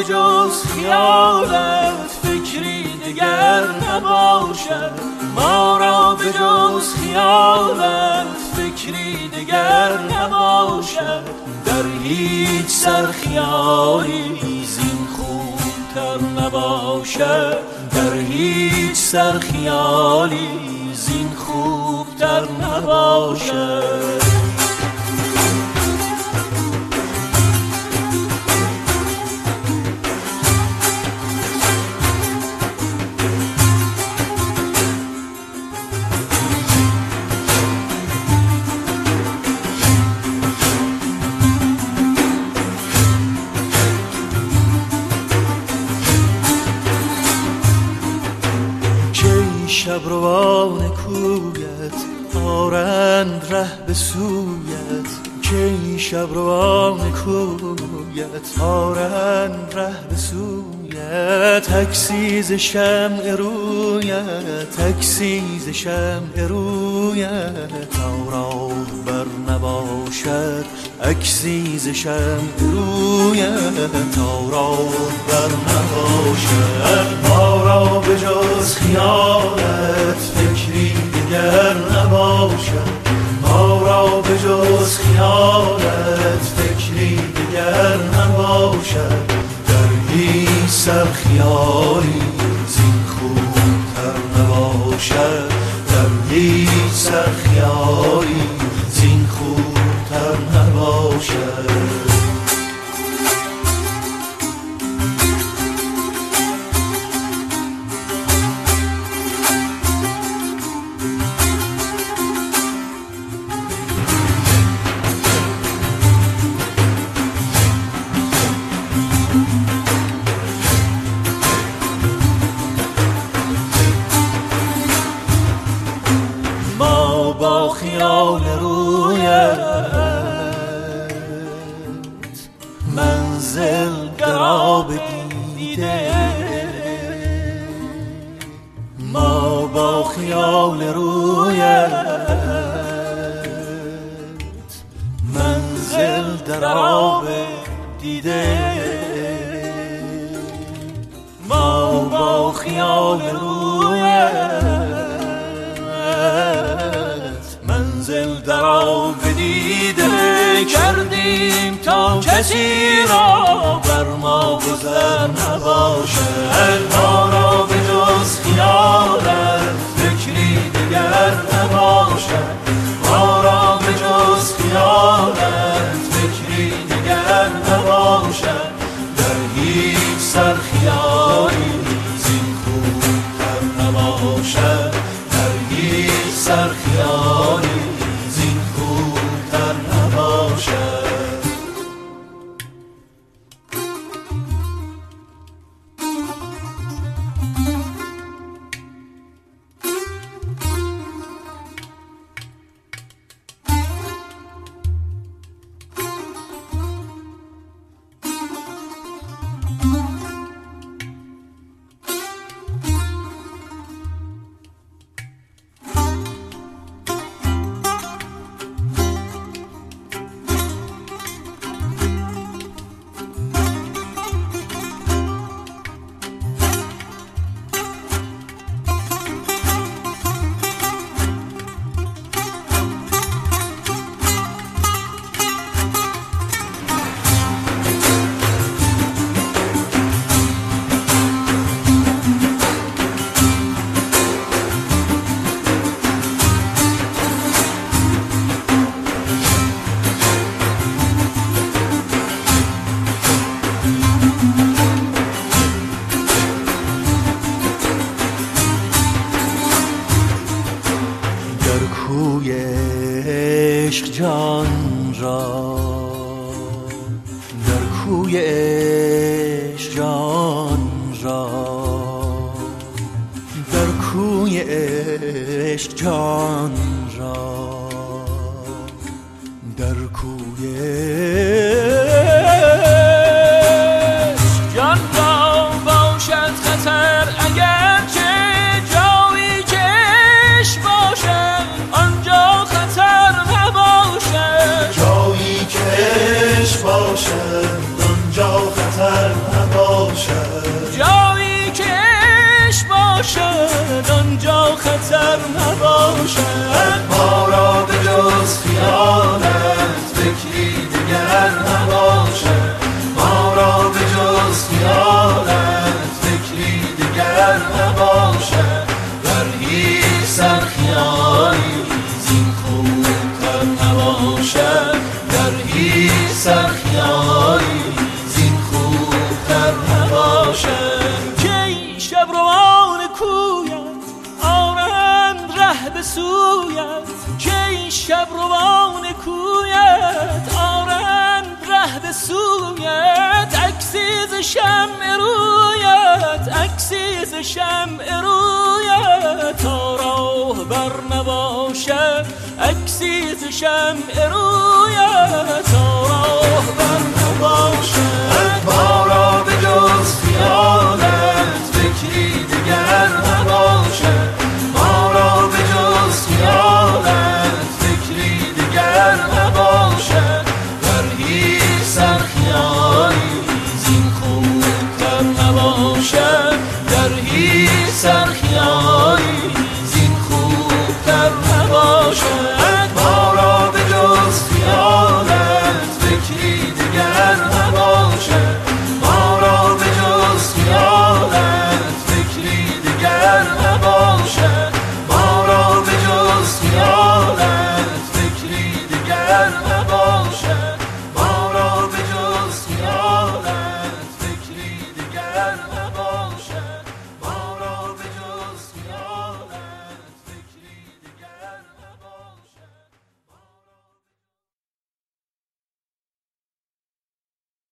به جز خیالت فکری دگر نباشد، ما را به جز خیالت فکری دگر نباشد. در هیچ سر خیالی زین خوبتر نباشد، در هیچ سر خیالی زین خوبتر نباشد. شبروان کویت آرند ره به سویت، که این شبروان کویت آرند ره به سویت. تکسیز شمع رویت، تکسیز شمع رویت، تا راه بر نباشد اکسیز شمع رویت، تا راه بر نباشد. ما را به جز خیالت فکری دیگر نباشد، ما را به جز خیالت فکری دیگر نباشد. در هیچ سر خیالی زین خوبتر نباشد، در هیچ سر خیالی زین خوبتر نباشد. با خیال رویت منزل گرا بدیده، ما با خیال رویت منزل در آب دیده، ما با خیال رویت منزل در آب دیده کردیم تا کسی را بر ما گذر نباشد. ما را به جز خیالت فکری دیگر نباشد، ما را به جز خیالت فکری دیگر نباشد. در هیچ سر خیالی زین خوبتر نباشد، در هیچ سر خیالی زین خوبتر نباشد. عشق جان را در کوی عشق جان را در کوی عشق جان را در کوی عشق جان را باشد خطر اگر چه جایی که عشق باشد آنجا خطر نباشد جایی که عشق باشد آنجا خطر خطر نباشد، جایی که عشق باشد آنجا خطر نباشد. ما را به جز خیالت فکری دیگر نباشد، ما را به جز خیالت فکری دیگر نباشد. در هیچ سرخیالی زین خوبتر نباشد، در هیچ سرخیالی زین خوبتر نباشد. کی شب روان کویت آرند ره به سویت، کی شب روان کویت آرند ره به سویت. عکسی ز شمع رویت، عکسی ز شمع رویت تا راه بر نباشد، عکسی ز شمع رویت تا راه بر نباشد.